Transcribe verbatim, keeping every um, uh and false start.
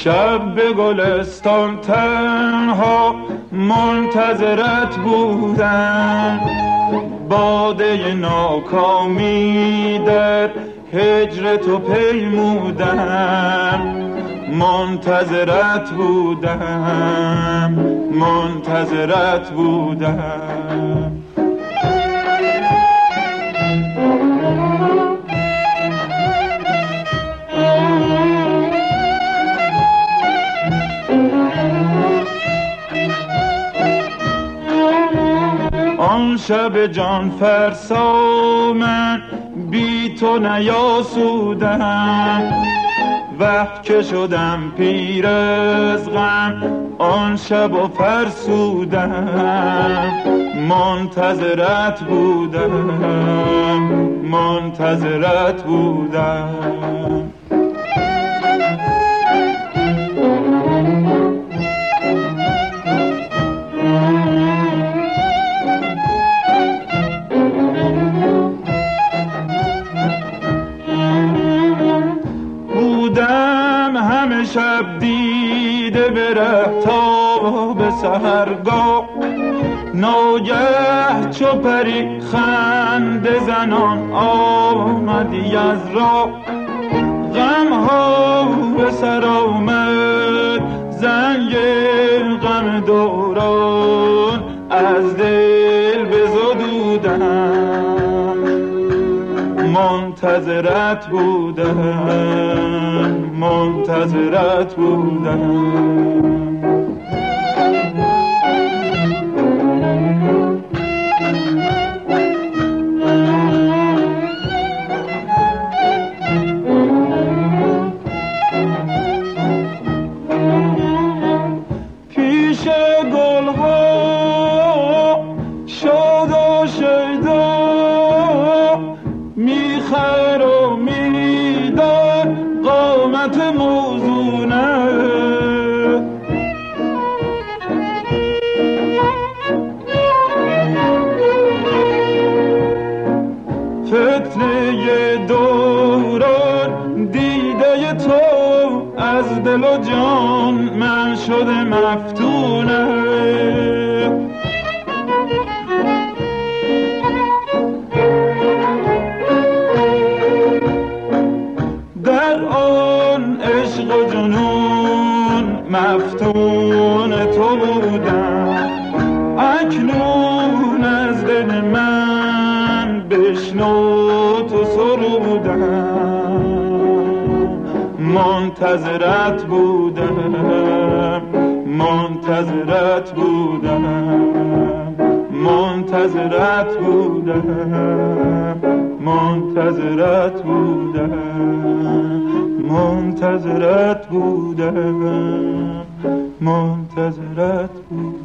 شب به گلستان تنها منتظرت بودم، باده ناکامی در هجر تو پیمودم، منتظرت بودم، منتظرت بودم. آن شب جان فرسا من بی تو نیاسودم، وقت که شدم پیر از غم آن شب و فرسودم، منتظرت بودم، منتظرت بودم. شب دیده بره تا به سحرگاه، ناگه چو پری خنده زنان آمدی از راه، غم ها به سر آمد زنگ غم دوران، از دل بزدودم، منتظرت بودم، منتظرت بودم. پیش گلها شاد و شیدا میخر و میدار قامت موزونه، فتنه دوران دیده تو از دل و جان من شده مفتونه، در آن عشق و جنون مفتون تو بودم، اکنون از دل من بشنو تو سرودم، منتظرت بودم، منتظرت بودم، منتظرت بودم، منتظرت بودم، منتظرت بودم، منتظرت بودم.